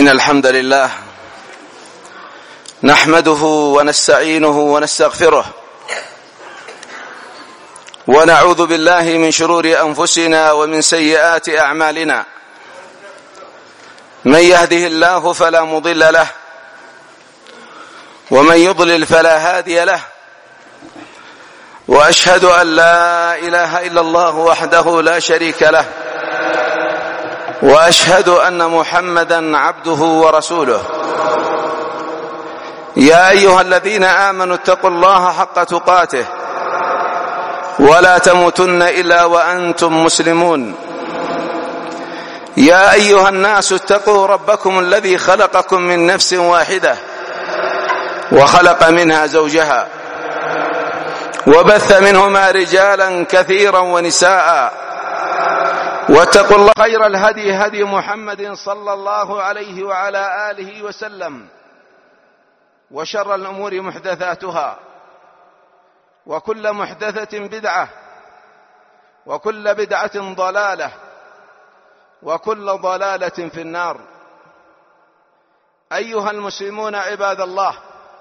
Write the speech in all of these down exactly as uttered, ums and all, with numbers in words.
إن الحمد لله نحمده ونستعينه ونستغفره ونعوذ بالله من شرور أنفسنا ومن سيئات أعمالنا. من يهده الله فلا مضل له ومن يضلل فلا هادي له، وأشهد أن لا إله إلا الله وحده لا شريك له، وأشهد أن محمدا عبده ورسوله. يا أيها الذين آمنوا اتقوا الله حق تقاته ولا تموتن إلا وأنتم مسلمون. يا أيها الناس اتقوا ربكم الذي خلقكم من نفس واحدة وخلق منها زوجها وبث منهما رجالا كثيرا ونساء، واتقوا الله. خير الهدي هدي محمد صلى الله عليه وعلى آله وسلم، وشر الأمور محدثاتها، وكل محدثة بدعة، وكل بدعة ضلالة، وكل ضلالة في النار. أيها المسلمون عباد الله،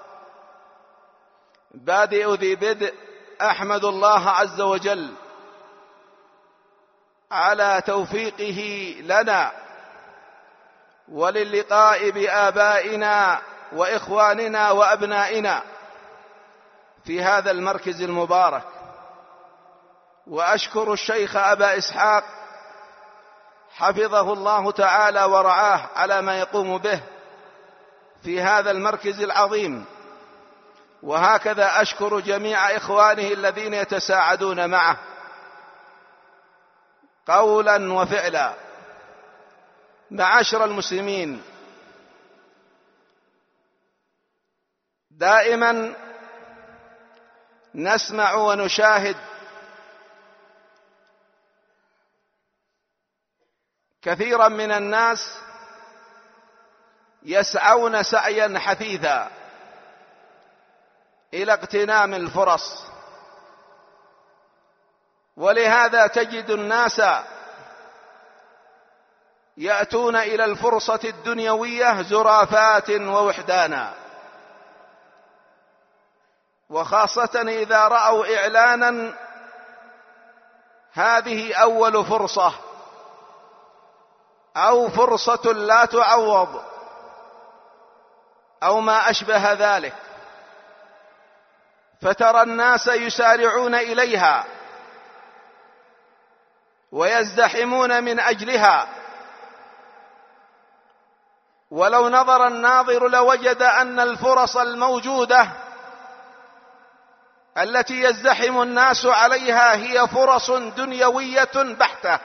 بادئ ذي بدء أحمد الله عز وجل على توفيقه لنا وللقاء بآبائنا وإخواننا وأبنائنا في هذا المركز المبارك، وأشكر الشيخ أبا إسحاق حفظه الله تعالى ورعاه على ما يقوم به في هذا المركز العظيم، وهكذا أشكر جميع إخوانه الذين يتساعدون معه قولا وفعلا. معاشر المسلمين، دائما نسمع ونشاهد كثيرا من الناس يسعون سعيا حثيثا إلى اغتنام الفرص، ولهذا تجد الناس يأتون إلى الفرصة الدنيوية زرافات ووحدانا، وخاصة إذا رأوا إعلانا هذه أول فرصة أو فرصة لا تعوض أو ما أشبه ذلك، فترى الناس يسارعون إليها ويزدحمون من أجلها، ولو نظر الناظر لوجد أن الفرص الموجودة التي يزدحم الناس عليها هي فرص دنيوية بحتة،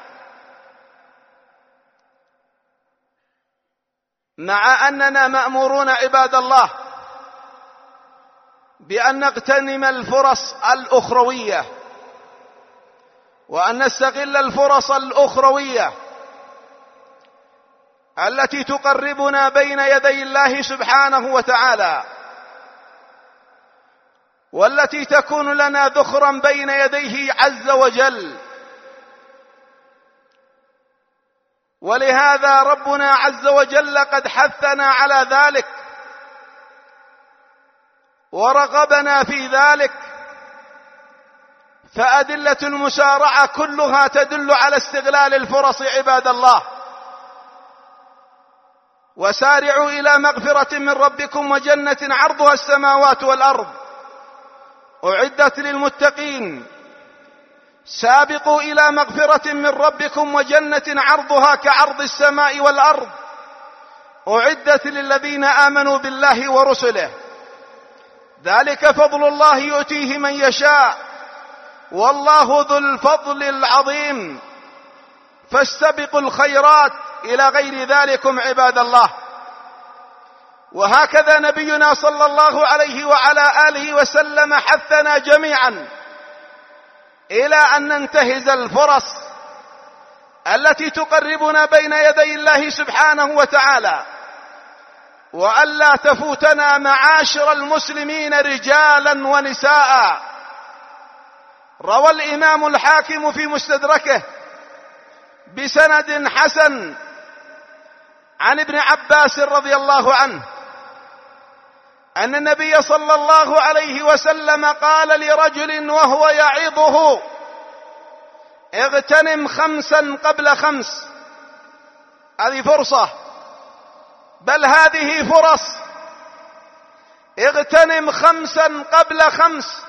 مع أننا مأمورون عباد الله بأن نغتنم الفرص الأخروية وأن نستغل الفرص الأخروية التي تقربنا بين يدي الله سبحانه وتعالى، والتي تكون لنا ذخرا بين يديه عز وجل. ولهذا ربنا عز وجل قد حثنا على ذلك ورغبنا في ذلك، فأدلة المسارعة كلها تدل على استغلال الفرص عباد الله. وسارعوا إلى مغفرة من ربكم وجنة عرضها السماوات والأرض أعدت للمتقين. سابقوا إلى مغفرة من ربكم وجنة عرضها كعرض السماء والأرض أعدت للذين آمنوا بالله ورسله، ذلك فضل الله يؤتيه من يشاء والله ذو الفضل العظيم. فاستبقوا الخيرات إلى غير ذلكم عباد الله. وهكذا نبينا صلى الله عليه وعلى آله وسلم حثنا جميعا إلى أن ننتهز الفرص التي تقربنا بين يدي الله سبحانه وتعالى، وألا تفوتنا معاشر المسلمين رجالا ونساء. روى الإمام الحاكم في مستدركه بسند حسن عن ابن عباس رضي الله عنه أن النبي صلى الله عليه وسلم قال لرجل وهو يعظه: اغتنم خمسا قبل خمس. هذه فرصة، بل هذه فرص. اغتنم خمسا قبل خمس: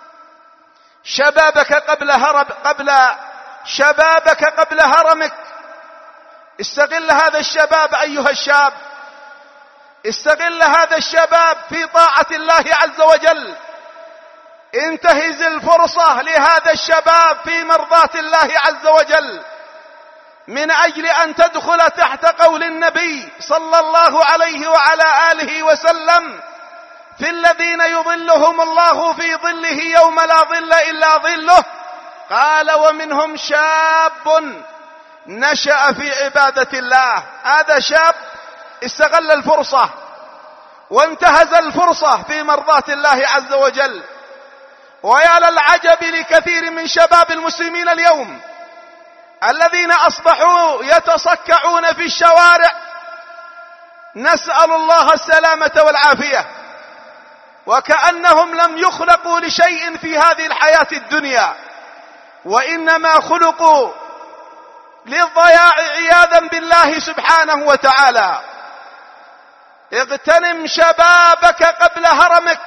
شبابك قبل هرب قبل شبابك قبل هرمك. استغل هذا الشباب أيها الشاب، استغل هذا الشباب في طاعة الله عز وجل. انتهز الفرصة لهذا الشباب في مرضاة الله عز وجل، من أجل أن تدخل تحت قول النبي صلى الله عليه وعلى آله وسلم: في الذين يظلهم الله في ظله يوم لا ظل إلا ظله. قال: ومنهم شاب نشأ في عبادة الله. هذا شاب استغل الفرصة وانتهز الفرصة في مرضاة الله عز وجل. ويا للعجب لكثير من شباب المسلمين اليوم الذين أصبحوا يتصكعون في الشوارع، نسأل الله السلامة والعافية، وكأنهم لم يخلقوا لشيء في هذه الحياة الدنيا، وإنما خلقوا للضياع عياذا بالله سبحانه وتعالى. اغتنم شبابك قبل هرمك،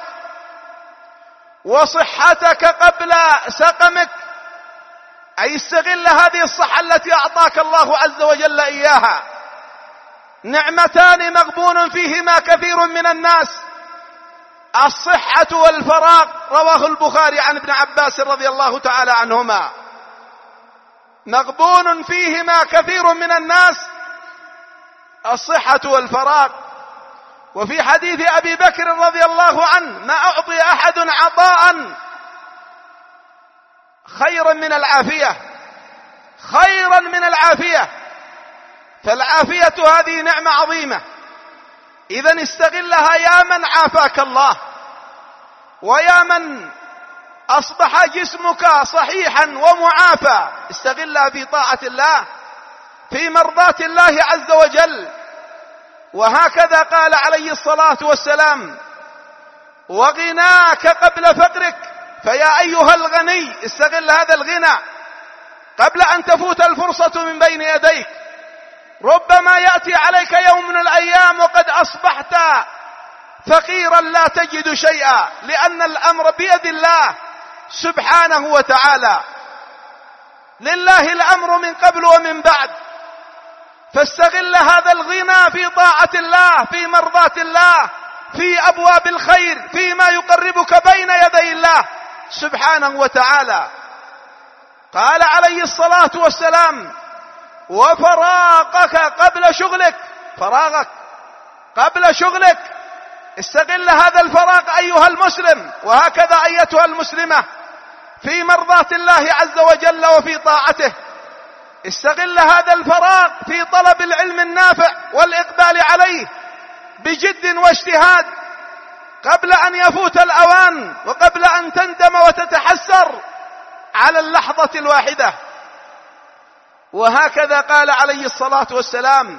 وصحتك قبل سقمك، أي استغل هذه الصحة التي أعطاك الله عز وجل إياها. نعمتان مغبون فيهما كثير من الناس: الصحة والفراغ. رواه البخاري عن ابن عباس رضي الله تعالى عنهما: مغبون فيهما كثير من الناس، الصحة والفراغ. وفي حديث أبي بكر رضي الله عنه: ما أعطي أحد عطاء خيرا من العافية، خيرا من العافية. فالعافية هذه نعمة عظيمة، إذن استغلها يا من عافاك الله، ويا من أصبح جسمك صحيحا ومعافى. استغلها في طاعة الله، في مرضاة الله عز وجل. وهكذا قال عليه الصلاة والسلام: وغناك قبل فقرك. فيا أيها الغني استغل هذا الغنى قبل أن تفوت الفرصة من بين يديك. ربما يأتي عليك يوم من الأيام وقد أصبحت فقيرا لا تجد شيئا، لأن الأمر بيد الله سبحانه وتعالى. لله الأمر من قبل ومن بعد. فاستغل هذا الغنى في طاعة الله، في مرضاة الله، في أبواب الخير، فيما يقربك بين يدي الله سبحانه وتعالى. قال عليه الصلاة والسلام: وفراغك قبل شغلك. فراغك قبل شغلك. استغل هذا الفراغ أيها المسلم، وهكذا أيتها المسلمة، في مرضاة الله عز وجل وفي طاعته. استغل هذا الفراغ في طلب العلم النافع والإقبال عليه بجد واجتهاد قبل أن يفوت الأوان، وقبل أن تندم وتتحسر على اللحظة الواحدة. وهكذا قال عليه الصلاة والسلام: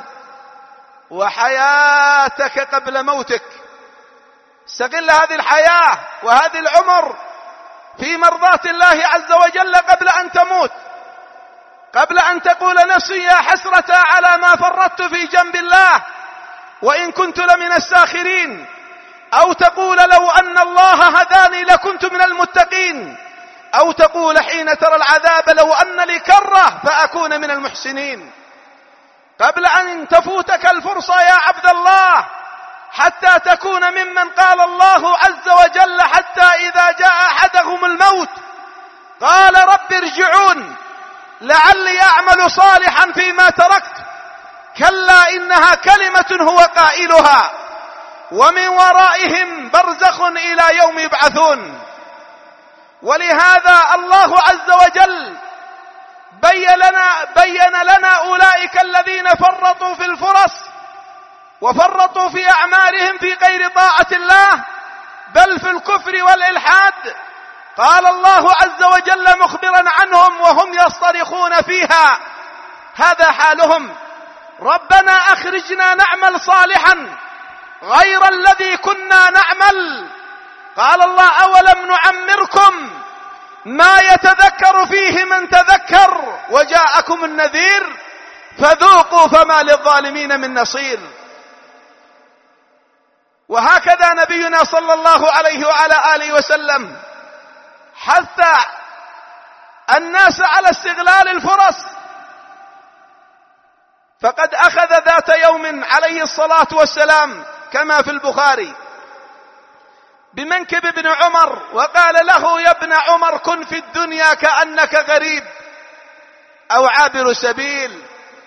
وحياتك قبل موتك. استغل هذه الحياة وهذه العمر في مرضاة الله عز وجل قبل أن تموت، قبل أن تقول نفسي يا حسرة على ما فرطت في جنب الله وإن كنت لمن الساخرين، أو تقول لو أن الله هداني لكنت من المتقين، أو تقول حين ترى العذاب لو أن لي كرة فأكون من المحسنين. قبل أن تفوتك الفرصة يا عبد الله، حتى تكون ممن قال الله عز وجل: حتى إذا جاء أحدهم الموت قال رب ارجعون لعلي أعمل صالحا فيما تركت. كلا إنها كلمة هو قائلها ومن ورائهم برزخ إلى يوم يبعثون. ولهذا الله عز وجل بين لنا, بين لنا أولئك الذين فرطوا في الفرص وفرطوا في أعمالهم في غير طاعة الله، بل في الكفر والإلحاد. قال الله عز وجل مخبرا عنهم وهم يصطرخون فيها: هذا حالهم. ربنا أخرجنا نعمل صالحا غير الذي كنا نعمل. قال الله أولم نعمركم ما يتذكر فيه من تذكر وجاءكم النذير فذوقوا فما للظالمين من نصير. وهكذا نبينا صلى الله عليه وعلى آله وسلم حث الناس على استغلال الفرص، فقد أخذ ذات يوم عليه الصلاة والسلام كما في البخاري بمنكب ابن عمر وقال له: يا ابن عمر، كن في الدنيا كأنك غريب أو عابر سبيل.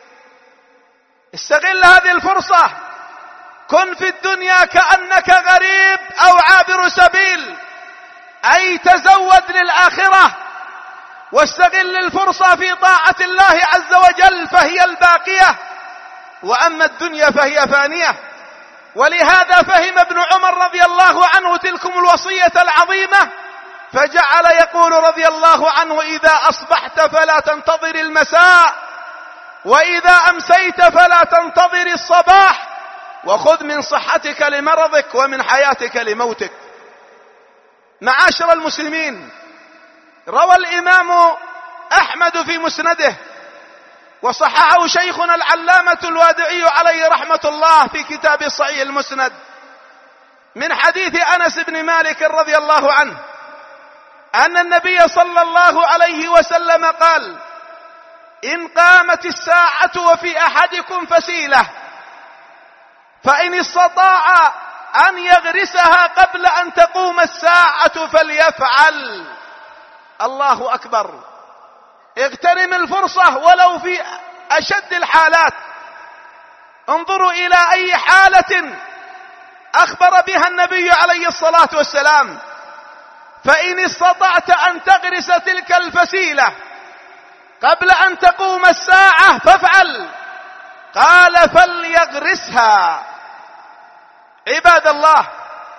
استغل هذه الفرصة، كن في الدنيا كأنك غريب أو عابر سبيل، أي تزود للآخرة واستغل الفرصة في طاعة الله عز وجل فهي الباقية، وأما الدنيا فهي فانية. ولهذا فهم ابن عمر رضي الله عنه تلكم الوصية العظيمة، فجعل يقول رضي الله عنه: إذا أصبحت فلا تنتظر المساء، وإذا أمسيت فلا تنتظر الصباح، وخذ من صحتك لمرضك ومن حياتك لموتك. معاشر المسلمين، روى الإمام أحمد في مسنده وصححه شيخنا العلامة الوادعي عليه رحمة الله في كتاب صحيح المسند من حديث أنس بن مالك رضي الله عنه أن النبي صلى الله عليه وسلم قال: إن قامت الساعة وفي أحدكم فسيلة فإن استطاع أن يغرسها قبل أن تقوم الساعة فليفعل. الله أكبر. اغتنم الفرصة ولو في أشد الحالات. انظروا إلى أي حالة أخبر بها النبي عليه الصلاة والسلام: فإن استطعت أن تغرس تلك الفسيلة قبل أن تقوم الساعة فافعل. قال: فليغرسها. عباد الله،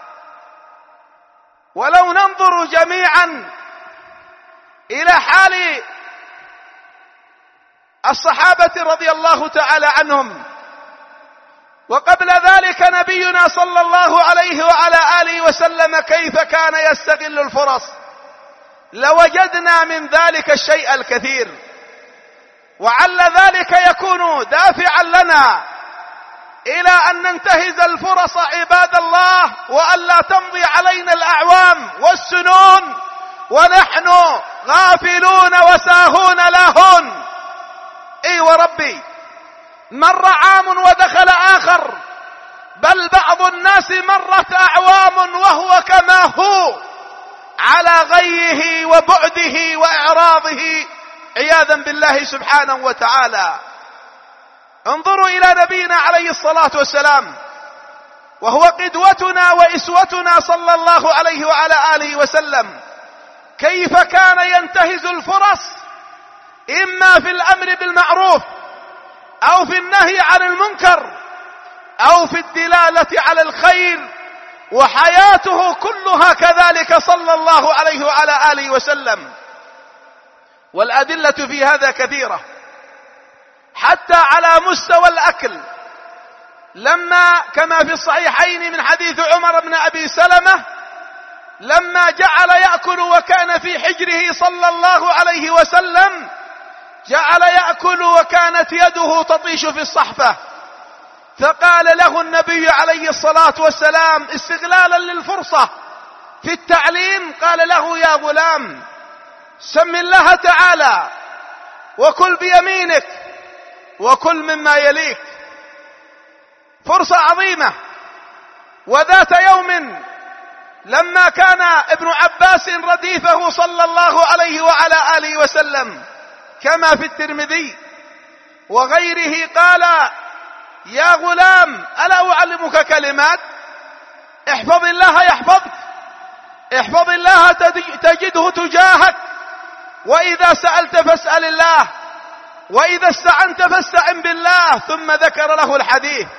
ولو ننظر جميعا إلى حال الصحابة رضي الله تعالى عنهم، وقبل ذلك نبينا صلى الله عليه وعلى آله وسلم كيف كان يستغل الفرص، لوجدنا من ذلك الشيء الكثير، وعل ذلك يكون دافعا لنا إلى أن ننتهز الفرص عباد الله، وأن لا تمضي علينا الأعوام والسنون ونحن غافلون وساهون لاهون. اي وربي، مر عام ودخل آخر، بل بعض الناس مرت أعوام وهو كما هو على غيه وبعده وإعراضه عياذا بالله سبحانه وتعالى. انظروا إلى نبينا عليه الصلاة والسلام، وهو قدوتنا وإسوتنا صلى الله عليه وعلى آله وسلم، كيف كان ينتهز الفرص إما في الأمر بالمعروف أو في النهي عن المنكر أو في الدلالة على الخير، وحياته كلها كذلك صلى الله عليه وعلى آله وسلم. والأدلة في هذا كثيرة، حتى على مستوى الأكل، لما كما في الصحيحين من حديث عمر بن أبي سلمة لما جعل يأكل وكان في حجره صلى الله عليه وسلم، جعل يأكل وكانت يده تطيش في الصحفة، فقال له النبي عليه الصلاة والسلام استغلالا للفرصة في التعليم، قال له: يا غلام، سم الله تعالى وكل بيمينك وكل مما يليك. فرصة عظيمة. وذات يوم لما كان ابن عباس رديفه صلى الله عليه وعلى آله وسلم كما في الترمذي وغيره، قال: يا غلام، ألا أعلمك كلمات؟ احفظ الله يحفظك، احفظ الله تجده تجاهك، وإذا سألت فاسأل الله، وإذا استعنت فاستعن بالله. ثم ذكر له الحديث.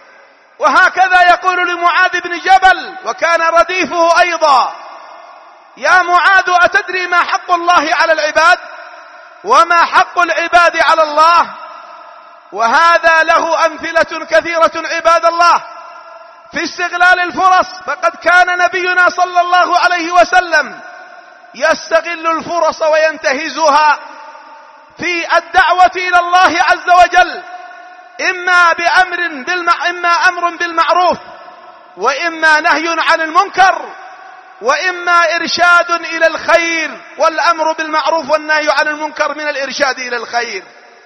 وهكذا يقول لمعاذ بن جبل وكان رديفه أيضا: يا معاذ، أتدري ما حق الله على العباد وما حق العباد على الله؟ وهذا له أمثلة كثيرة عباد الله في استغلال الفرص. فقد كان نبينا صلى الله عليه وسلم يستغل الفرص وينتهزها في الدعوة إلى الله عز وجل، إما بأمر بالمع... إما أمر بالمعروف، وإما نهي عن المنكر، وإما إرشاد إلى الخير. والأمر بالمعروف والنهي عن المنكر من الإرشاد إلى الخير.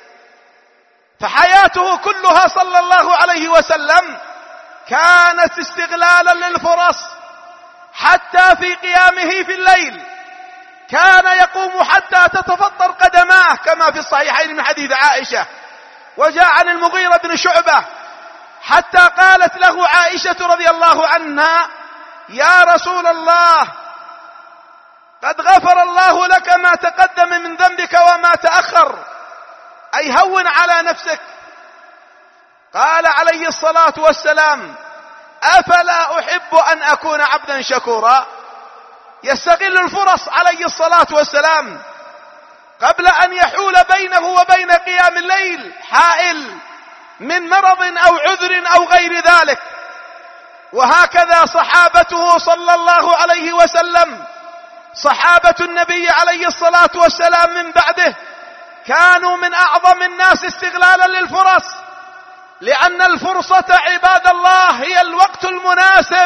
فحياته كلها صلى الله عليه وسلم كانت استغلالا للفرص. حتى في قيامه في الليل كان يقوم حتى تتفطر قدماه، كما في الصحيحين من حديث عائشة. وجاء عن المغيرة بن شعبة حتى قالت له عائشة رضي الله عنها: يا رسول الله، قد غفر الله لك ما تقدم من ذنبك وما تأخر، أي هون على نفسك. قال عليه الصلاة والسلام: أفلا أحب أن أكون عبدا شكورا. يستغل الفرص عليه الصلاة والسلام قبل أن يحول بينه وبين قيام الليل حائل من مرض أو عذر أو غير ذلك. وهكذا صحابته صلى الله عليه وسلم، صحابة النبي عليه الصلاة والسلام من بعده، كانوا من أعظم الناس استغلالا للفرص، لأن الفرصة عباد الله هي الوقت المناسب،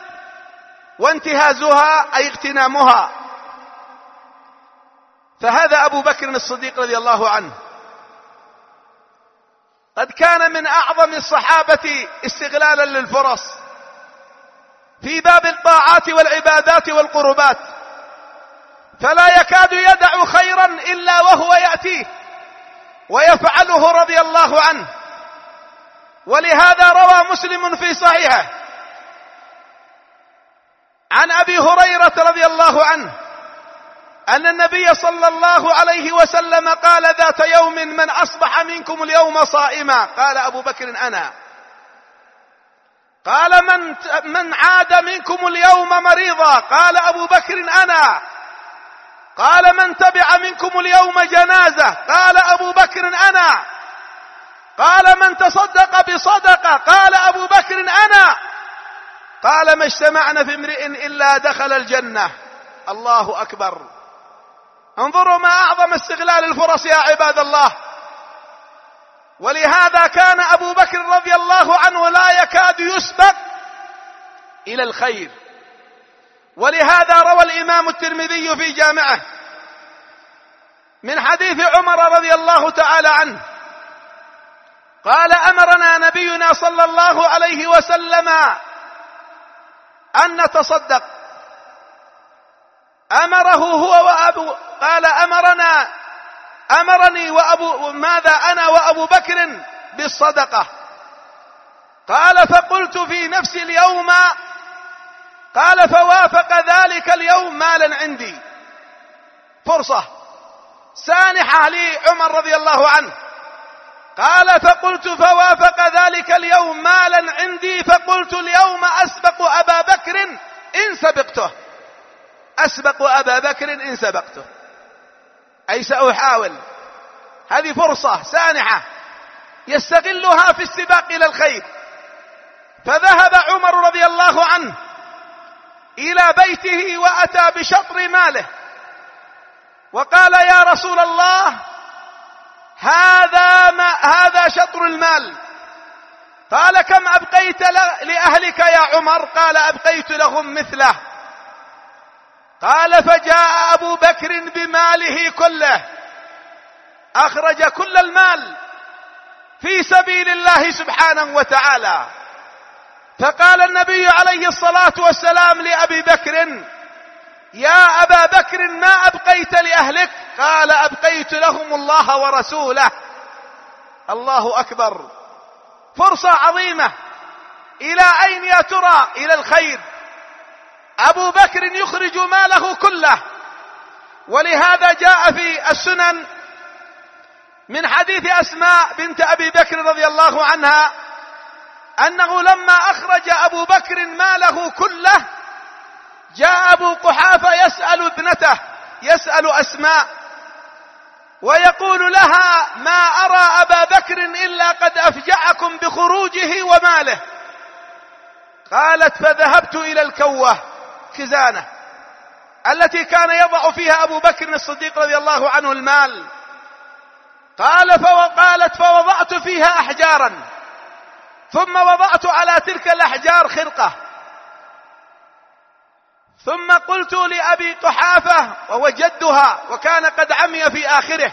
وانتهازها أي اغتنامها. فهذا أبو بكر الصديق رضي الله عنه قد كان من أعظم الصحابة استغلالا للفرص في باب الطاعات والعبادات والقربات، فلا يكاد يدع خيرا إلا وهو يأتيه ويفعله رضي الله عنه. ولهذا روى مسلم في صحيحه عن أبي هريرة رضي الله عنه أن النبي صلى الله عليه وسلم قال ذات يوم: من أصبح منكم اليوم صائما؟ قال أبو بكر: أنا. قال: من من عاد منكم اليوم مريضا؟ قال أبو بكر: أنا. قال: من تبع منكم اليوم جنازة؟ قال أبو بكر: أنا. قال: من تصدق بصدقة؟ قال أبو بكر: أنا. قال: ما اجتمعنا في امرئ إلا دخل الجنة. الله أكبر. انظروا ما أعظم استغلال الفرص يا عباد الله. ولهذا كان أبو بكر رضي الله عنه لا يكاد يسبق إلى الخير. ولهذا روى الإمام الترمذي في جامعه من حديث عمر رضي الله تعالى عنه قال: أمرنا نبينا صلى الله عليه وسلم أن نتصدق. أمره هو وأبو قال: أمرنا أمرني وأبو ماذا أنا وأبو بكر بالصدقة. قال: فقلت في نفسي اليوم. قال: فوافق ذلك اليوم مالا عندي. فرصة سانحة لعمر رضي الله عنه. قال: فقلت فوافق ذلك اليوم مالا عندي، فقلت اليوم أسبق أبا بكر إن سبقته. أسبق أبا بكر إن سبقته، أي سأحاول. هذه فرصة سانحة يستغلها في السباق إلى الخير. فذهب عمر رضي الله عنه إلى بيته وأتى بشطر ماله وقال: يا رسول الله، هذا ما هذا شطر المال. قال: كم أبقيت لأهلك يا عمر؟ قال: أبقيت لهم مثله. قال: فجاء أبو بكر بماله كله، أخرج كل المال في سبيل الله سبحانه وتعالى. فقال النبي عليه الصلاة والسلام لأبي بكر: يا أبا بكر، ما أبقيت لأهلك؟ قال: أبقيت لهم الله ورسوله. الله أكبر. فرصة عظيمة. إلى أين يا ترى؟ إلى الخير. أبو بكر يخرج ماله كله. ولهذا جاء في السنن من حديث أسماء بنت أبي بكر رضي الله عنها أنه لما أخرج أبو بكر ماله كله جاء أبو قحافة يسأل ابنته، يسأل أسماء، ويقول لها: ما أرى أبا بكر إلا قد أفجعكم بخروجه وماله. قالت: فذهبت إلى الكوة خزانة التي كان يضع فيها أبو بكر الصديق رضي الله عنه المال. قال فقالت: فوضعت فيها أحجارا، ثم وضعت على تلك الأحجار خرقة، ثم قلت لأبي قحافة وهو جدها وكان قد عمي في آخره،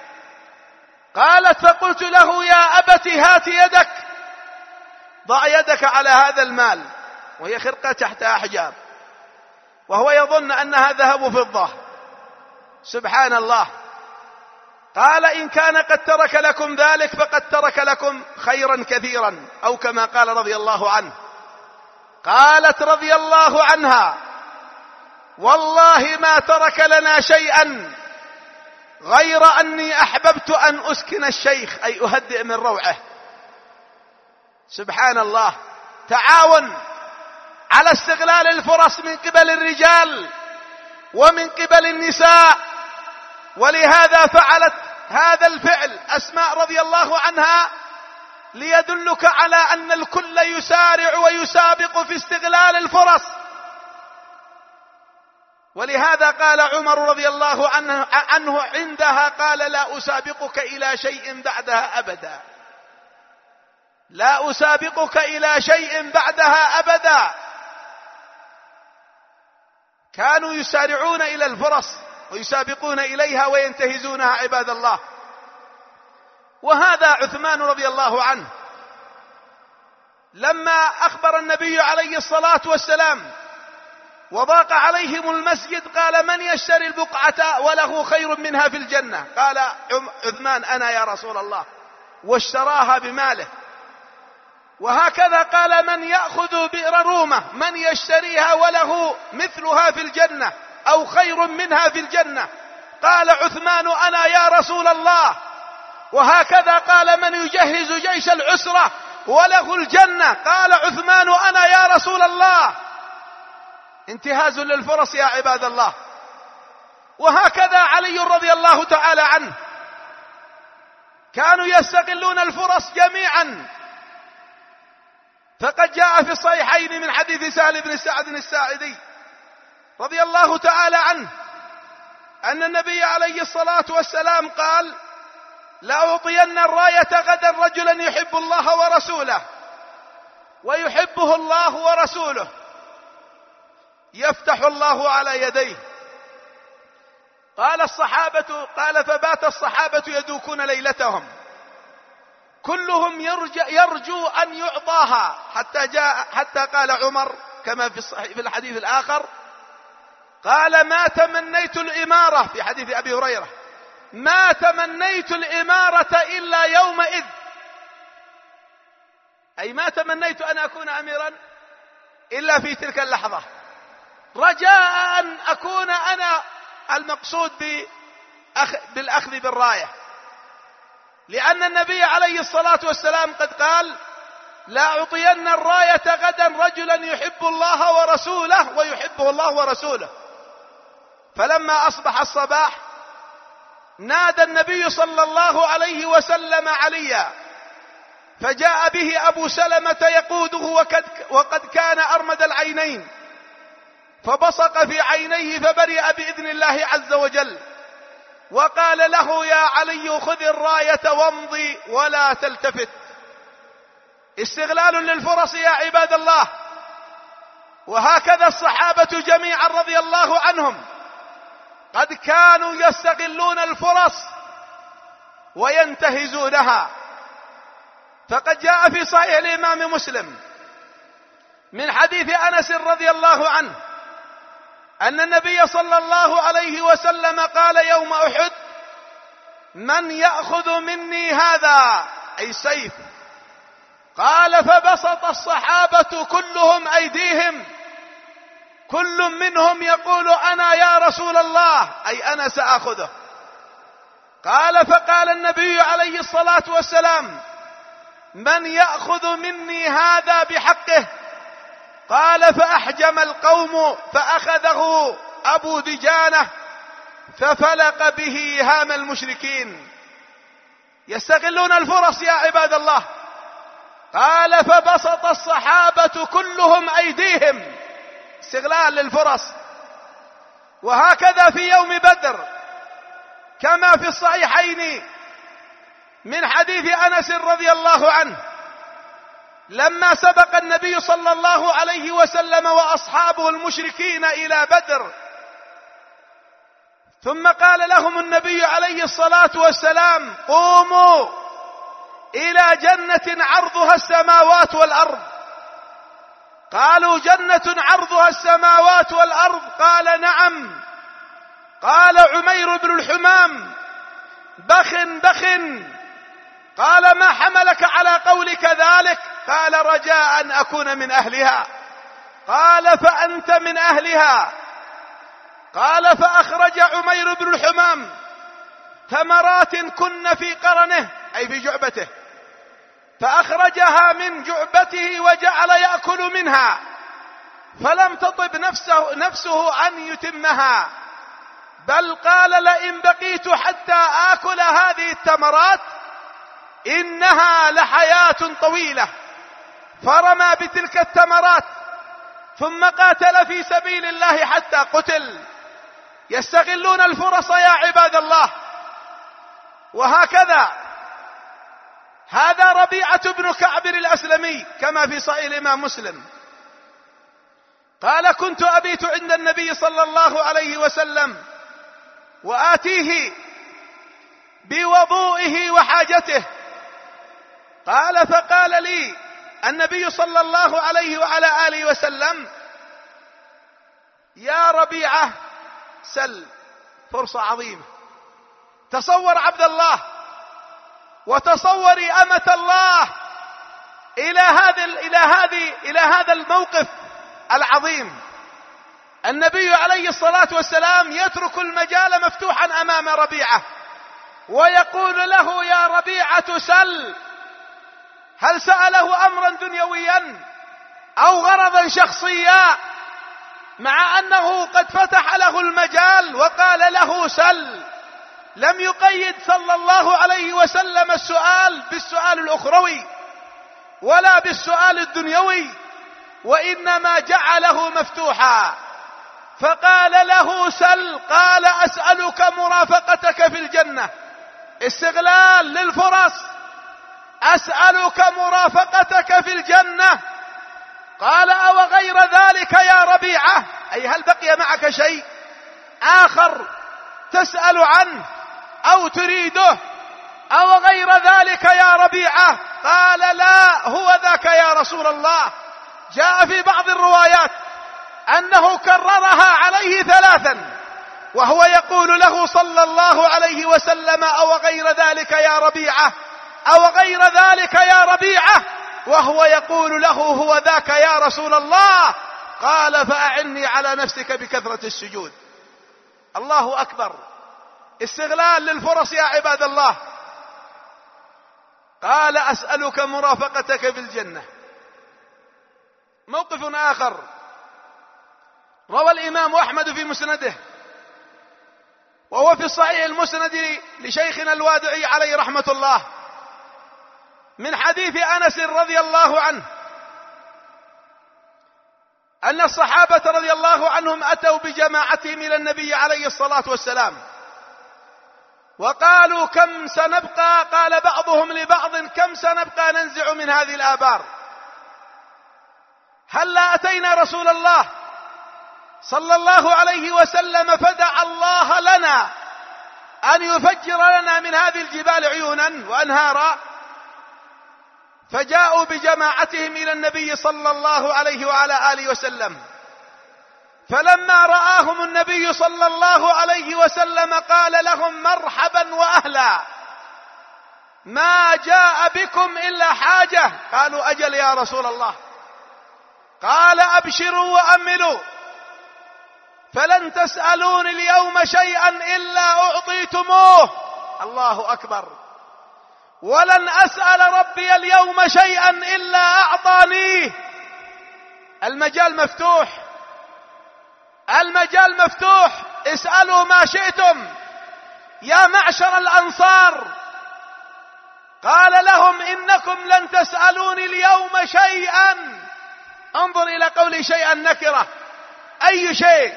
قالت: فقلت له: يا أبت هات يدك، ضع يدك على هذا المال، وهي خرقة تحت أحجار، وهو يظن أنها ذهب وفضة. سبحان الله. قال: إن كان قد ترك لكم ذلك فقد ترك لكم خيرا كثيرا، أو كما قال رضي الله عنه. قالت رضي الله عنها: والله ما ترك لنا شيئا غير أني أحببت أن أسكن الشيخ، أي أهدئ من روعه. سبحان الله. تعاون على استغلال الفرص من قبل الرجال ومن قبل النساء، ولهذا فعلت هذا الفعل أسماء رضي الله عنها ليدلك على أن الكل يسارع ويسابق في استغلال الفرص. ولهذا قال عمر رضي الله عنه, عنه عندها: قال: لا أسابقك إلى شيء بعدها أبدا، لا أسابقك إلى شيء بعدها أبدا. كانوا يسارعون إلى الفرص ويسابقون إليها وينتهزونها عباد الله. وهذا عثمان رضي الله عنه لما أخبر النبي عليه الصلاة والسلام وضاق عليهم المسجد قال: من يشتري البقعة وله خير منها في الجنة؟ قال عثمان: أنا يا رسول الله، واشتراها بماله. وهكذا قال: من يأخذ بئر رومة؟ من يشتريها وله مثلها في الجنة أو خير منها في الجنة؟ قال عثمان: أنا يا رسول الله. وهكذا قال: من يجهز جيش العسرة وله الجنة؟ قال عثمان: أنا يا رسول الله. انتهاز للفرص يا عباد الله. وهكذا علي رضي الله تعالى عنه كانوا يستغلون الفرص جميعا. فقد جاء في الصحيحين من حديث سهل بن سعد الساعدي رضي الله تعالى عنه أن النبي عليه الصلاة والسلام قال: لأعطين الراية غدا رجلا يحب الله ورسوله ويحبه الله ورسوله، يفتح الله على يديه. قال الصحابة قال فبات الصحابة يدوكون ليلتهم كلهم يرجو أن يعطاها، حتى جاء حتى قال عمر كما في في الحديث الآخر قال: ما تمنيت الإمارة، في حديث أبي هريرة: ما تمنيت الإمارة إلا يومئذ، أي ما تمنيت أن أكون أميرا إلا في تلك اللحظة، رجاء أن أكون أنا المقصود بالأخذ بالراية، لأن النبي عليه الصلاة والسلام قد قال: لا أعطين الراية غدا رجلا يحب الله ورسوله ويحبه الله ورسوله. فلما أصبح الصباح نادى النبي صلى الله عليه وسلم عليا، فجاء به أبو سلمة يقوده وقد, وقد كان أرمد العينين، فبصق في عينيه فبرئ بإذن الله عز وجل، وقال له: يا علي خذ الراية وامضي ولا تلتفت. استغلال للفرص يا عباد الله. وهكذا الصحابة جميعا رضي الله عنهم قد كانوا يستغلون الفرص وينتهزونها. فقد جاء في صحيح الإمام مسلم من حديث أنس رضي الله عنه أن النبي صلى الله عليه وسلم قال يوم أحد: من يأخذ مني هذا، أي سيف؟ قال: فبسط الصحابة كلهم أيديهم، كل منهم يقول: أنا يا رسول الله، أي أنا سأخذه. قال: فقال النبي عليه الصلاة والسلام: من يأخذ مني هذا بحقه؟ قال: فأحجم القوم فأخذه أبو دجانة ففلق به هام المشركين. يستغلون الفرص يا عباد الله. قال فبسط الصحابة كلهم أيديهم، استغلال للفرص. وهكذا في يوم بدر كما في الصحيحين من حديث أنس رضي الله عنه، لما سبق النبي صلى الله عليه وسلم وأصحابه المشركين إلى بدر، ثم قال لهم النبي عليه الصلاة والسلام: قوموا إلى جنة عرضها السماوات والأرض. قالوا: جنة عرضها السماوات والأرض؟ قال: نعم. قال عمير بن الحمام: بخ بخ. قال: ما حملك على قولك ذلك؟ قال: رجاء أن أكون من أهلها. قال: فأنت من أهلها. قال: فأخرج عمير بن الحمام ثمرات كن في قرنه، أي في جعبته، فأخرجها من جعبته وجعل يأكل منها، فلم تطب نفسه, نفسه أن يتمها، بل قال: لئن بقيت حتى آكل هذه التمرات إنها لحياة طويلة. فرمى بتلك التمرات ثم قاتل في سبيل الله حتى قتل. يستغلون الفرص يا عباد الله. وهكذا هذا ربيعة بن كعب الأسلمي كما في صحيح الإمام مسلم قال: كنت أبيت عند النبي صلى الله عليه وسلم وآتيه بوضوئه وحاجته. قال: فقال لي النبي صلى الله عليه وعلى آله وسلم: يا ربيعة سل. فرصة عظيمة. تصور عبد الله وتصوري أمة الله إلى هذا إلى هذه إلى هذا الموقف العظيم. النبي عليه الصلاة والسلام يترك المجال مفتوحا أمام ربيعة ويقول له: يا ربيعة سل. هل سأله أمرا دنيويا أو غرضا شخصيا؟ مع أنه قد فتح له المجال وقال له سل. لم يقيد صلى الله عليه وسلم السؤال بالسؤال الأخروي ولا بالسؤال الدنيوي، وإنما جعله مفتوحا، فقال له سل. قال: أسألك مرافقتك في الجنة. استغلال للفرص. أسألك مرافقتك في الجنة. قال: أو غير ذلك يا ربيعة؟ أي هل بقي معك شيء آخر تسأل عنه أو تريده أو غير ذلك يا ربيعة؟ قال: لا، هو ذاك يا رسول الله. جاء في بعض الروايات أنه كررها عليه ثلاثا وهو يقول له صلى الله عليه وسلم: أو غير ذلك يا ربيعة، أو غير ذلك يا ربيعة، وهو يقول له: هو ذاك يا رسول الله. قال: فأعني على نفسك بكثرة السجود. الله أكبر. استغلال للفرص يا عباد الله. قال: أسألك مرافقتك في الجنة. موقف آخر روى الإمام أحمد في مسنده، وهو في الصحيح المسند لشيخنا الوادعي عليه رحمة الله، من حديث أنس رضي الله عنه أن الصحابة رضي الله عنهم أتوا بجماعتهم إلى النبي عليه الصلاة والسلام وقالوا: كم سنبقى؟ قال بعضهم لبعض: كم سنبقى ننزع من هذه الآبار؟ هلا أتينا رسول الله صلى الله عليه وسلم فدعا الله لنا أن يفجر لنا من هذه الجبال عيونا وأنهارا. فجاءوا بجماعتهم إلى النبي صلى الله عليه وعلى آله وسلم، فلما رآهم النبي صلى الله عليه وسلم قال لهم: مرحبا وأهلا، ما جاء بكم إلا حاجة. قالوا: أجل يا رسول الله. قال: أبشروا وأملوا، فلن تسألون اليوم شيئا إلا أعطيتموه. الله أكبر. ولن أسأل ربي اليوم شيئا إلا أعطانيه. المجال مفتوح، المجال مفتوح. اسألوا ما شئتم يا معشر الأنصار. قال لهم إنكم لن تسألوني اليوم شيئا. انظر إلى قولي شيئا نكرة، أي شيء؟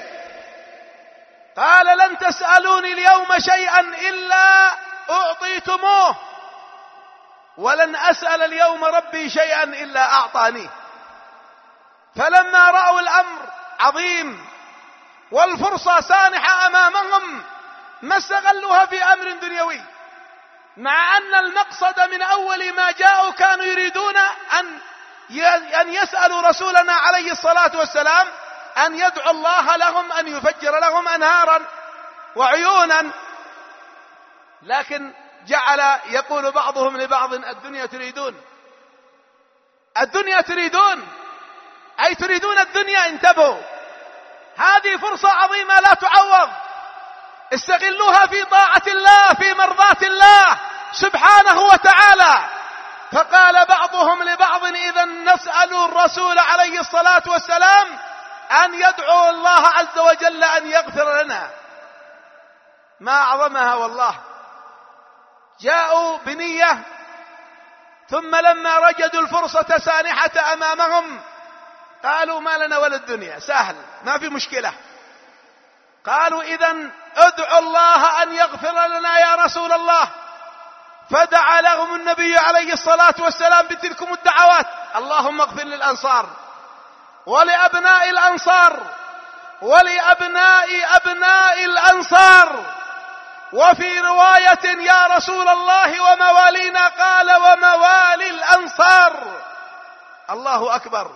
قال لن تسألوني اليوم شيئا إلا أعطيتموه، ولن أسأل اليوم ربي شيئا إلا أعطانيه. فلما رأوا الأمر عظيم والفرصة سانحة أمامهم ما استغلوها في أمر دنيوي، مع أن المقصد من أول ما جاءوا كانوا يريدون أن أن يسألوا رسولنا عليه الصلاة والسلام أن يدعو الله لهم أن يفجر لهم أنهارا وعيونا، لكن جعل يقول بعضهم لبعض الدنيا تريدون، الدنيا تريدون، أي تريدون الدنيا. انتبهوا، هذه فرصة عظيمة لا تعوض، استغلوها في طاعة الله، في مرضاة الله سبحانه وتعالى. فقال بعضهم لبعض إذا نسأل الرسول عليه الصلاة والسلام أن يدعو الله عز وجل أن يغفر لنا. ما أعظمها والله. جاءوا بنية، ثم لما وجدوا الفرصة سانحة أمامهم قالوا ما لنا ولا الدنيا، سهل ما في مشكلة. قالوا إذن ادعوا الله أن يغفر لنا يا رسول الله. فدعا لهم النبي عليه الصلاة والسلام بتلكم الدعوات: اللهم اغفر للأنصار ولأبناء الأنصار ولأبناء أبناء الأنصار. وفي رواية يا رسول الله وموالينا، قال وموالي الأنصار. الله أكبر،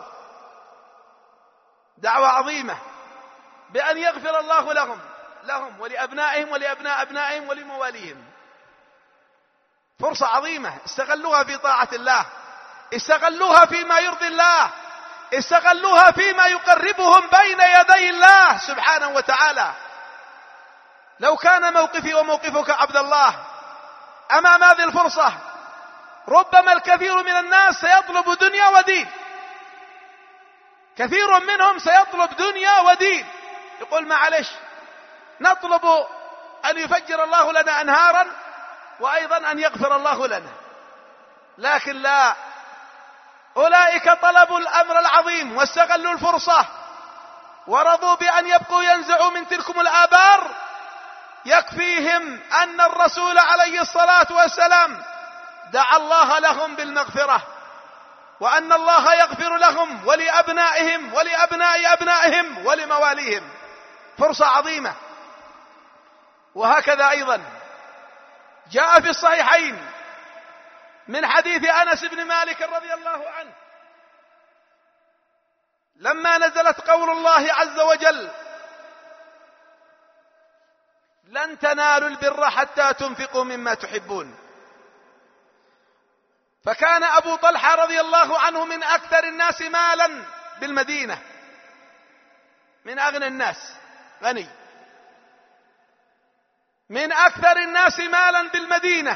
دعوة عظيمة بأن يغفر الله لهم لهم ولأبنائهم ولأبناء أبنائهم ولمواليهم. فرصة عظيمة استغلوها في طاعة الله، استغلوها فيما يرضي الله، استغلوها فيما يقربهم بين يدي الله سبحانه وتعالى. لو كان موقفي وموقفك عبد الله أمام هذه الفرصة، ربما الكثير من الناس سيطلب دنيا ودين، كثير منهم سيطلب دنيا ودين، يقول معلش نطلب أن يفجر الله لنا أنهارا وأيضا أن يغفر الله لنا. لكن لا، أولئك طلبوا الأمر العظيم واستغلوا الفرصة ورضوا بأن يبقوا ينزعوا من تلكم الآبار. يكفيهم أن الرسول عليه الصلاة والسلام دعا الله لهم بالمغفرة، وأن الله يغفر لهم ولأبنائهم ولأبناء أبنائهم ولمواليهم. فرصة عظيمة. وهكذا أيضا جاء في الصحيحين من حديث أنس بن مالك رضي الله عنه لما نزلت قول الله عز وجل: لن تنالوا البر حتى تنفقوا مما تحبون. فكان أبو طلحة رضي الله عنه من أكثر الناس مالا بالمدينة، من أغنى الناس، غني، من أكثر الناس مالا بالمدينة.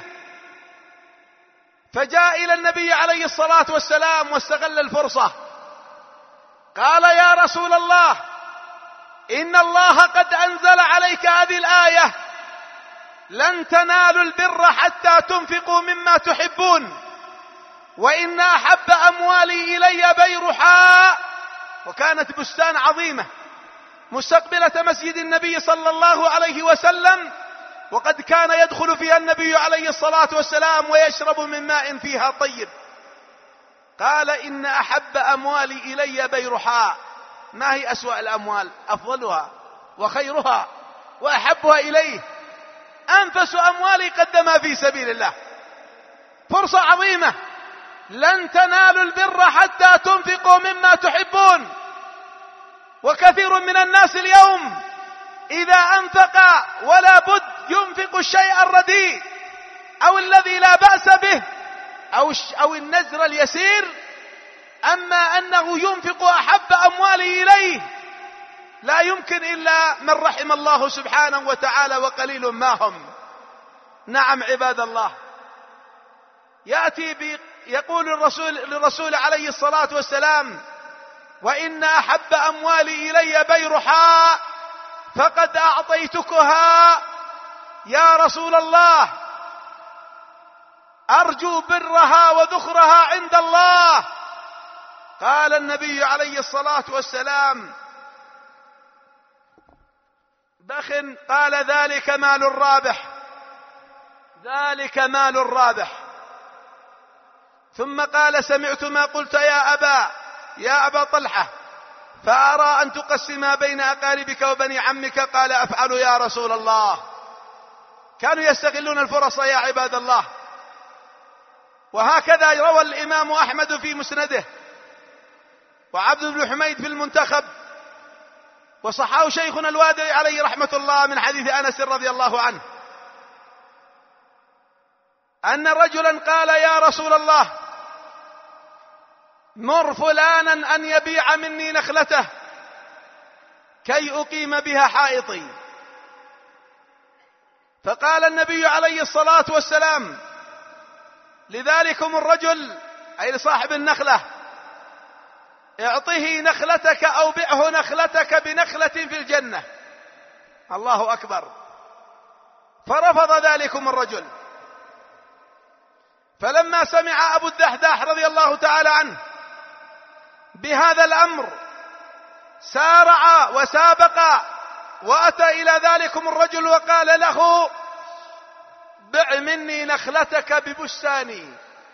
فجاء إلى النبي عليه الصلاة والسلام واستغل الفرصة، قال: يا رسول الله، إن الله قد أنزل عليك هذه الآية: لن تنالوا البر حتى تنفقوا مما تحبون، وإن أحب أموالي إلي بيرحاء. وكانت بستان عظيمة مستقبلة مسجد النبي صلى الله عليه وسلم، وقد كان يدخل فيها النبي عليه الصلاة والسلام ويشرب من ماء فيها طيب. قال: إن أحب أموالي إلي بيرحاء. ما هي أسوأ الأموال؟ أفضلها وخيرها وأحبها إليه أنفس أموالي قدمها في سبيل الله. فرصة عظيمة. لن تنالوا البر حتى تنفقوا مما تحبون. وكثير من الناس اليوم إذا أنفق ولا بد ينفق الشيء الرديء أو الذي لا بأس به أو أو النزر اليسير، أما أنه ينفق أحب أمواله إليه لا يمكن إلا من رحم الله سبحانه وتعالى، وقليل ما هم. نعم عباد الله، يأتي بي يقول الرسول للرسول عليه الصلاة والسلام: وإن أحب أموالي إلي بيرحاء، فقد أعطيتكها يا رسول الله، أرجو برها وذخرها عند الله. قال النبي عليه الصلاة والسلام: بخ. قال: ذلك مال رابح، ذلك مال رابح. ثم قال: سمعت ما قلت يا أبا يا أبا طلحة، فأرى أن تقسما بين أقاربك وبني عمك. قال: أفعل يا رسول الله. كانوا يستغلون الفرص يا عباد الله. وهكذا روى الإمام أحمد في مسنده، وعبد بن حميد في المنتخب، وصححه شيخنا الوادعي عليه رحمة الله من حديث أنس رضي الله عنه أن رجلا قال: يا رسول الله، مر فلانا أن يبيع مني نخلته كي أقيم بها حائطي. فقال النبي عليه الصلاة والسلام لذلكم الرجل، أي لصاحب النخلة: اعطه نخلتك أو بعه نخلتك بنخلة في الجنة. الله أكبر. فرفض ذلكم الرجل. فلما سمع أبو الدحداح رضي الله تعالى عنه بهذا الأمر سارع وسابق وأتى إلى ذلكم الرجل وقال له: بع مني نخلتك ببستاني.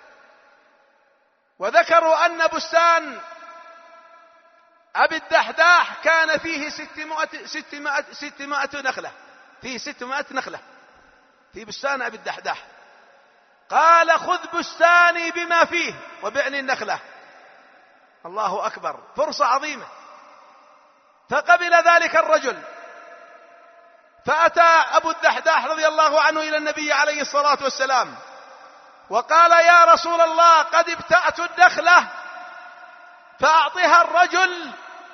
وذكروا أن بستان أبي الدحداح كان فيه ستمائة, ستمائة, ستمائة نخلة، فيه ستمائة نخلة في بستان أبي الدحداح. قال: خذ بستاني بما فيه وبعني النخلة. الله أكبر، فرصة عظيمة. فقبل ذلك الرجل، فأتى أبو الدحداح رضي الله عنه إلى النبي عليه الصلاة والسلام وقال: يا رسول الله، قد ابتعت النخلة فأعطها الرجل.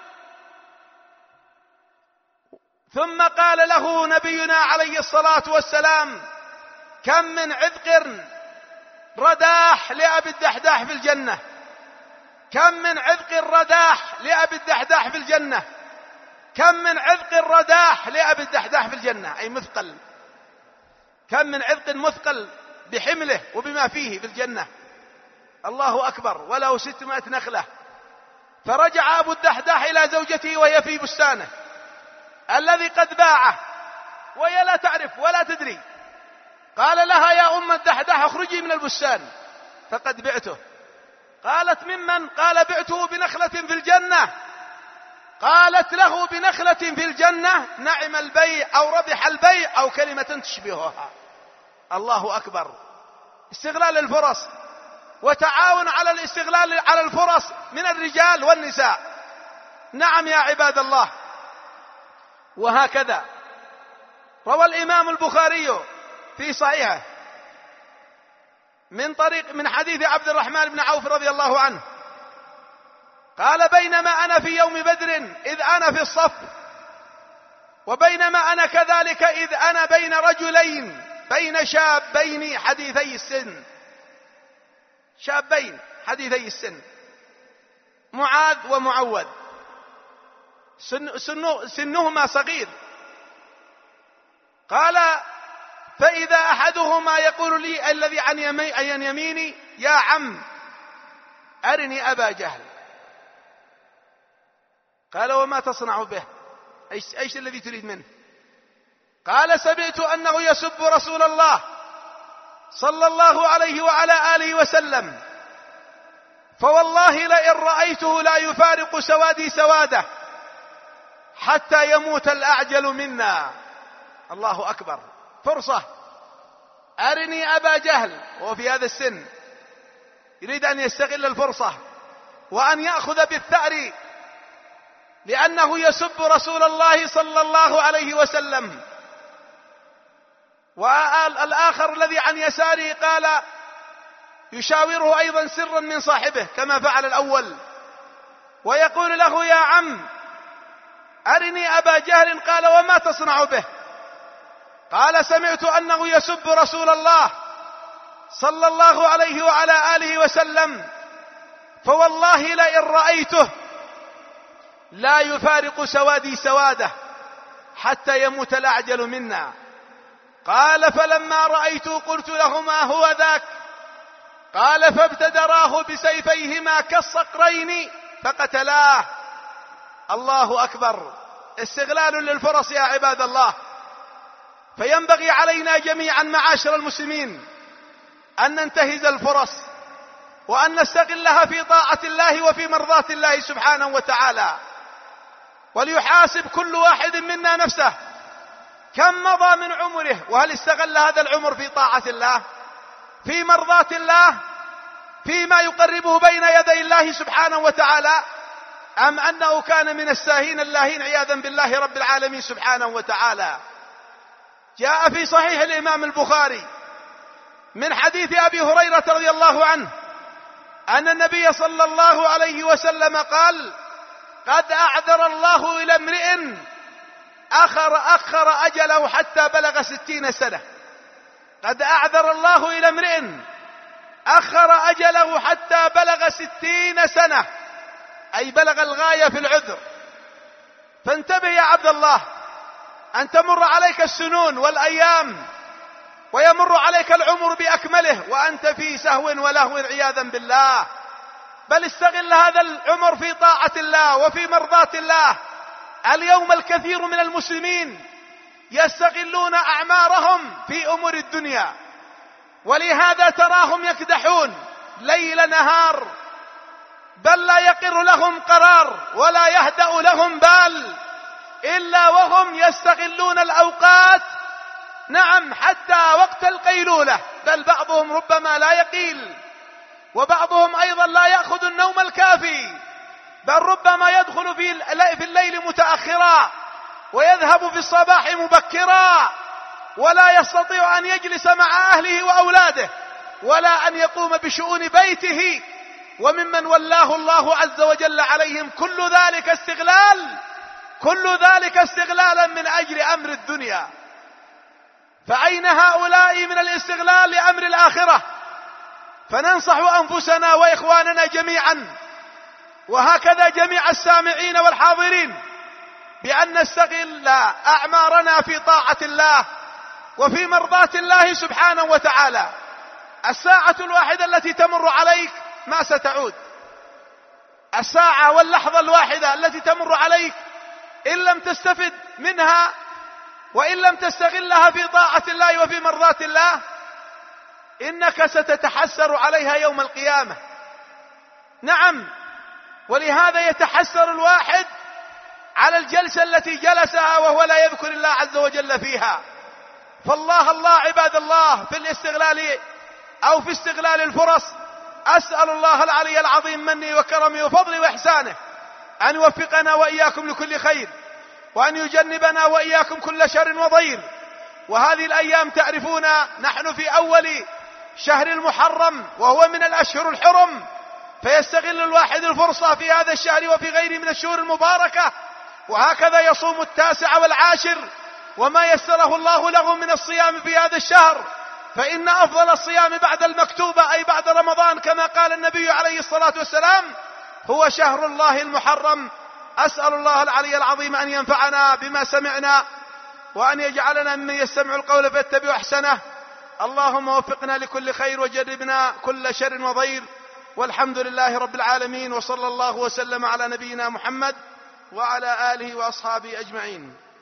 ثم قال له نبينا عليه الصلاة والسلام: كم من عذق رداح لأبي الدحداح في الجنة، كم من عذق رداح لأبي الدحداح في الجنة، كم من عذق الرداح لأبي الدحداح في الجنة، أي مثقل، كم من عذق مثقل بحمله وبما فيه في الجنة. الله أكبر. وله ستمائة نخلة. فرجع أبو الدحداح إلى زوجته وهي في بستانه الذي قد باعه وهي لا تعرف ولا تدري. قال لها: يا أم الدحداح، اخرجي من البستان فقد بعته. قالت: ممن؟ قال: بعته بنخلة في الجنة. قالت له: بنخلة في الجنة؟ نعم البيع أو ربح البيع أو كلمة تشبهها. الله أكبر. استغلال الفرص وتعاون على الاستغلال على الفرص من الرجال والنساء. نعم يا عباد الله. وهكذا روى الإمام البخاري في صحيحه من طريق من حديث عبد الرحمن بن عوف رضي الله عنه قال: بينما أنا في يوم بدر إذ أنا في الصف، وبينما أنا كذلك إذ أنا بين رجلين، بين شابين حديثي السن، شابين حديثي السن، معاذ ومعوذ، سن سنه سنهما صغير. قال: فإذا أحدهما يقول لي الذي عن يميني: يا عم أرني أبا جهل. قال: وما تصنع به؟ أيش, أيش الذي تريد منه؟ قال: سمعت أنه يسب رسول الله صلى الله عليه وعلى آله وسلم، فوالله لئن رأيته لا يفارق سوادي سواده حتى يموت الأعجل منا. الله أكبر. فرصة. أرني أبا جهل وهو في هذا السن يريد أن يستغل الفرصة وأن يأخذ بالثأر، لأنه يسب رسول الله صلى الله عليه وسلم. والآخر الذي عن يساره قال يشاوره أيضا سرا من صاحبه كما فعل الأول، ويقول له: يا عم أرني أبا جهل. قال: وما تصنع به؟ قال: سمعت أنه يسب رسول الله صلى الله عليه وعلى آله وسلم، فوالله لئن رأيته لا يفارق سوادي سواده حتى يموت الأعجل منا. قال فلما رأيته قلت له ما هو ذاك؟ قال فابتدراه بسيفيهما كالصقرين فقتلاه. الله أكبر. استغلال للفرص يا عباد الله. فينبغي علينا جميعا معاشر المسلمين أن ننتهز الفرص وأن نستغلها في طاعة الله وفي مرضاة الله سبحانه وتعالى. وليحاسب كل واحد منا نفسه كم مضى من عمره، وهل استغل هذا العمر في طاعة الله، في مرضاة الله، فيما يقربه بين يدي الله سبحانه وتعالى، أم أنه كان من الساهين اللاهين عياذا بالله رب العالمين سبحانه وتعالى. جاء في صحيح الإمام البخاري من حديث أبي هريرة رضي الله عنه أن النبي صلى الله عليه وسلم قال: قد أعذر الله إلى امرئ أخر أخر أجله حتى بلغ ستين سنة. قد أعذر الله إلى امرئ أخر أجله حتى بلغ ستين سنة، أي بلغ الغاية في العذر. فانتبه يا عبد الله أن تمر عليك السنون والأيام ويمر عليك العمر بأكمله وأنت في سهو ولهو عياذا بالله. بل استغل هذا العمر في طاعة الله وفي مرضاة الله. اليوم الكثير من المسلمين يستغلون أعمارهم في أمور الدنيا، ولهذا تراهم يكدحون ليل نهار، بل لا يقر لهم قرار ولا يهدأ لهم بال إلا وهم يستغلون الأوقات، نعم حتى وقت القيلولة، بل بعضهم ربما لا يقيل، وبعضهم أيضا لا يأخذ النوم الكافي، بل ربما يدخل في الليل متأخرا ويذهب في الصباح مبكرا، ولا يستطيع أن يجلس مع أهله وأولاده ولا أن يقوم بشؤون بيته، وممن ولاه الله عز وجل عليهم كل ذلك استغلال كل ذلك استغلالا من أجل أمر الدنيا. فأين هؤلاء من الاستغلال لأمر الآخرة؟ فننصح أنفسنا وإخواننا جميعا، وهكذا جميع السامعين والحاضرين، بأن نستغل أعمارنا في طاعة الله وفي مرضاة الله سبحانه وتعالى. الساعة الواحدة التي تمر عليك ما ستعود. الساعة واللحظة الواحدة التي تمر عليك إن لم تستفد منها وإن لم تستغلها في طاعة الله وفي مرضاة الله إنك ستتحسر عليها يوم القيامة. نعم، ولهذا يتحسر الواحد على الجلسة التي جلسها وهو لا يذكر الله عز وجل فيها. فالله الله عباد الله في الاستغلال أو في استغلال الفرص، أسأل الله العلي العظيم مني وكرمي وفضلي وإحسانه أن يوفقنا وإياكم لكل خير، وأن يجنبنا وإياكم كل شر وضير. وهذه الأيام تعرفون نحن في أول شهر المحرم وهو من الأشهر الحرم، فيستغل الواحد الفرصة في هذا الشهر وفي غيره من الشهور المباركة، وهكذا يصوم التاسع والعاشر وما يسره الله له من الصيام في هذا الشهر. فإن أفضل الصيام بعد المكتوبة أي بعد رمضان كما قال النبي عليه الصلاة والسلام هو شهر الله المحرم. أسأل الله العلي العظيم أن ينفعنا بما سمعنا وأن يجعلنا ممن يستمع القول فيتبع أحسنه. اللهم وفقنا لكل خير وجربنا كل شر وضير، والحمد لله رب العالمين، وصلى الله وسلم على نبينا محمد وعلى آله وأصحابه أجمعين.